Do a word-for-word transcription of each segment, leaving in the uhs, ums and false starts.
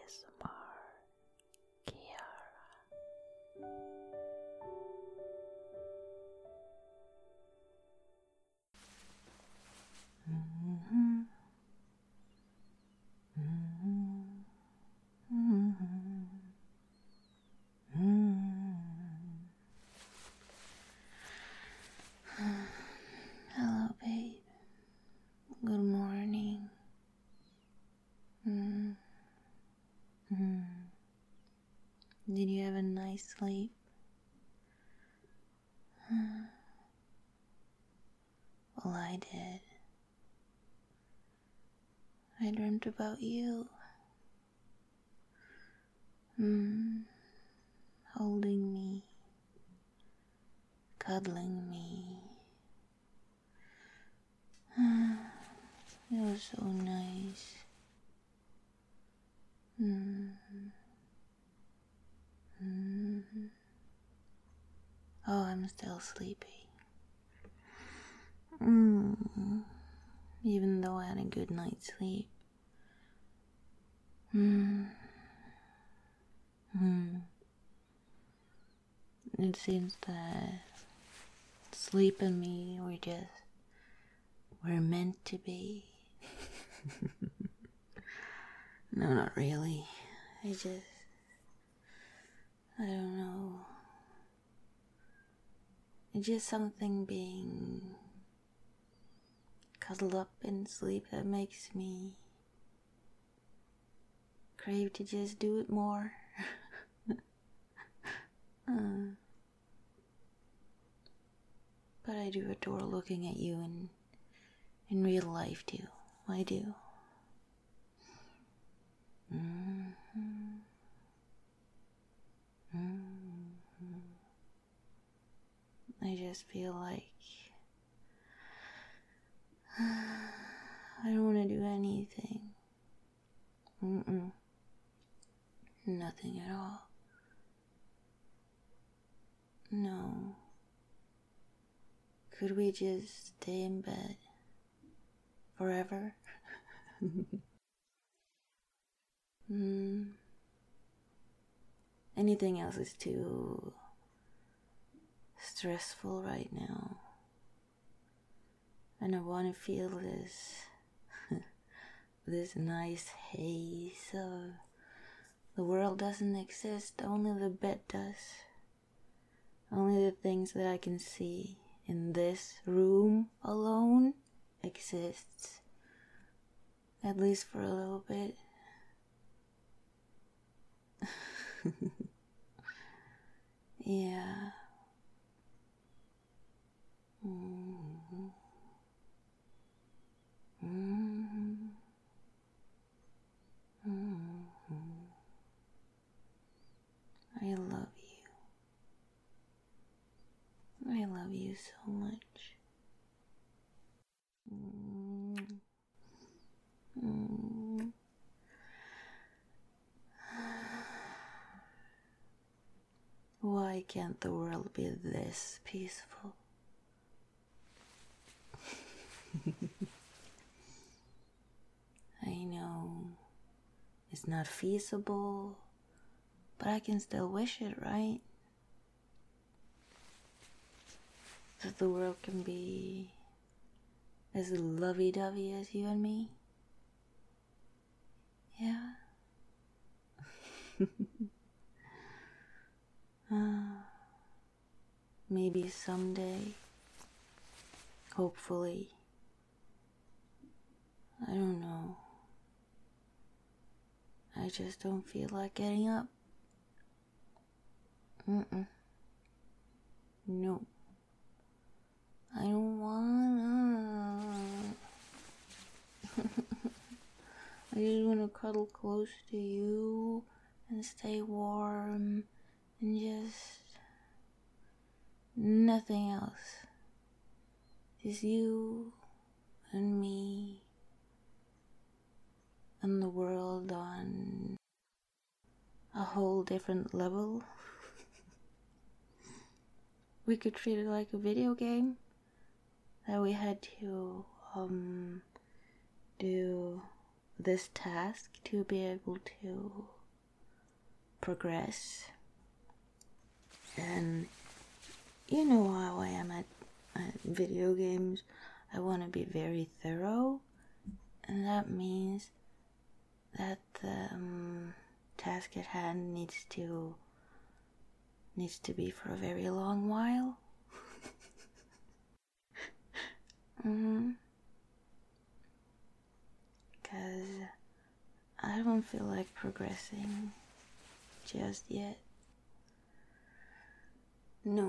S M R Kiara. Mm-hmm. Mm-hmm. Mm-hmm. Mm-hmm. Hello, babe. Good morning. Mm-hmm. Did you have a nice sleep? Well, I did. I dreamt about you. Mm, holding me, cuddling me. It was so nice. Mm. Mm. Oh, I'm still sleepy. Mm. Even though I had a good night's sleep. Mm. Mm. It seems that sleep and me were just were meant to be. No, not really. I just, I don't know. It's just something being cuddled up in sleep that makes me crave to just do it more. uh, but I do adore looking at you in, in real life too. I do. Mm-hmm. Mm-hmm. I just feel like I don't want to do anything. Mm-mm. Nothing at all. No. Could we just stay in bed forever? mm. Anything else is too stressful right now. And I want to feel this this nice haze of the world doesn't exist, only the bed does. Only the things that I can see in this room alone exists. At least for a little bit. Yeah. Mm-hmm. Mm-hmm. Mm-hmm. I love you. I love you so much. Mm. Mm. Why can't the world be this peaceful? I know it's not feasible, but I can still wish it, right? That the world can be as lovey-dovey as you and me. Yeah. uh, maybe someday, hopefully. I don't know. I just don't feel like getting up. Mm-mm. No. I don't wanna. I just wanna cuddle close to you and stay warm and just nothing else. Just you and me and the world on a whole different level. We could treat it like a video game that we had to um do this task to be able to progress. And you know how I am at, at video games. I want to be very thorough, and that means that the um, task at hand needs to needs to be for a very long while. mm-hmm. Because I don't feel like progressing just yet. No,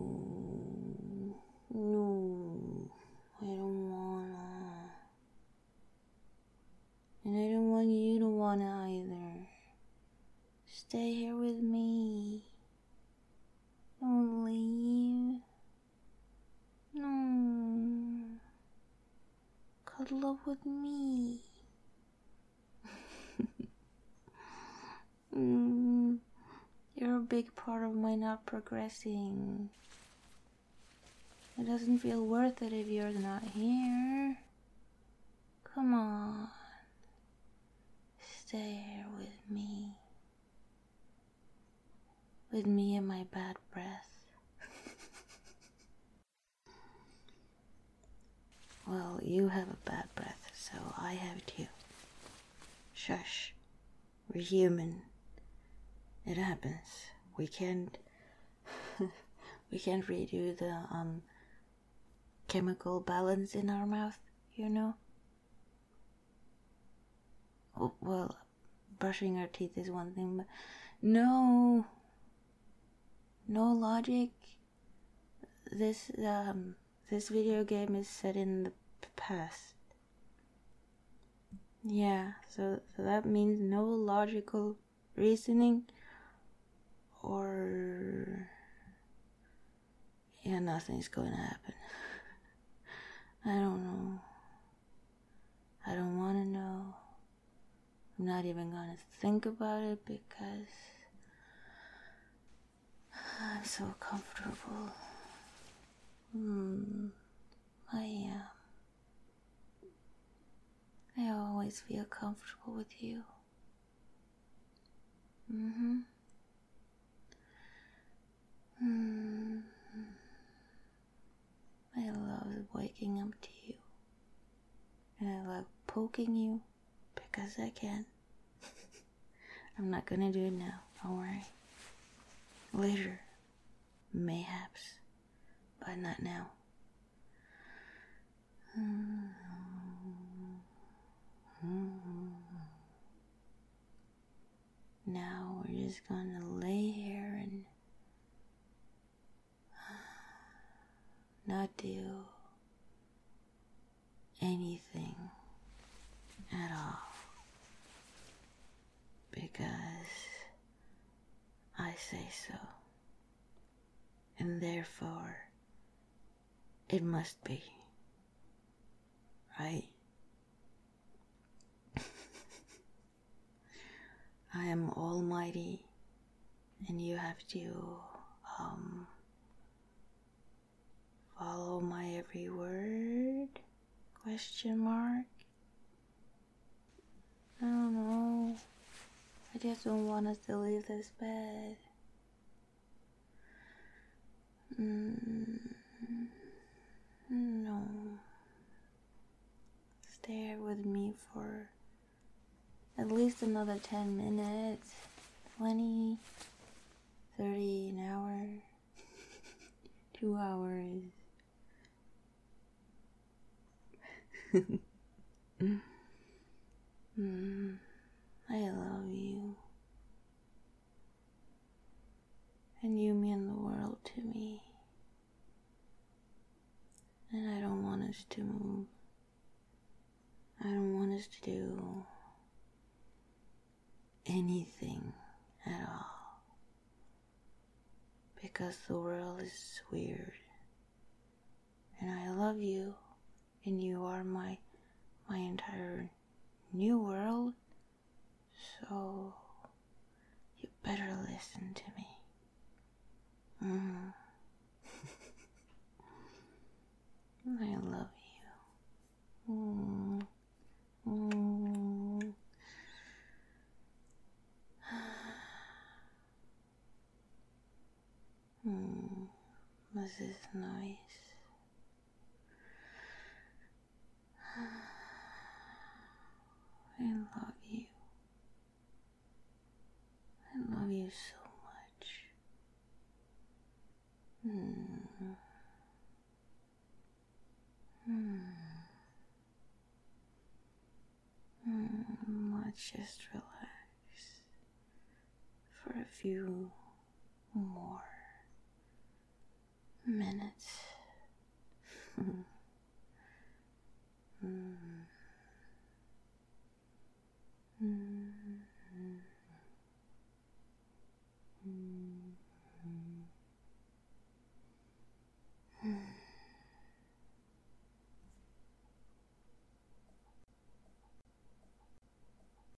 no, I don't wanna. And I don't want you to wanna either. Stay here with me. Don't leave. No. Cuddle up with me. mm, you're a big part of my not progressing. It doesn't feel worth it if you're not here. Come on. Stay here with me. With me and my bad breath. Well, you have a bad breath, so I have it too. Shush. We're human. It happens. We can't we can't redo the um chemical balance in our mouth, you know? Oh, well, brushing our teeth is one thing, but no. No logic. This um this video game is set in the past. Yeah, so, so that means no logical reasoning or yeah, nothing's going to happen. I don't know. I don't want to know. I'm not even going to think about it because I'm so comfortable. Hmm, I am. I always feel comfortable with you. Mm-hmm. Mm-hmm. I love waking up to you. And I love poking you because I can. I'm not gonna do it now, don't worry. Later, mayhaps, but not now. Now we're just gonna lay here and not do anything at all because I say so, and therefore it must be, right? I am almighty, and you have to um follow my every word? Question mark? I don't know. I just don't want us to leave this bed. Mm, no. Stay here with me for at least another ten minutes, twenty, thirty, an hour, two hours. mm, I love you. And you mean the world to me. And I don't want us to move. I don't want us to do anything at all. Because the world is weird. And I love you. And you are my my entire new world. So you better listen to me. Mm. I love you. Mm. Mm. was this noise? I love you. I love you so much. Hmm. Hmm. Hmm. Let's just relax for a few more minutes. Hmm.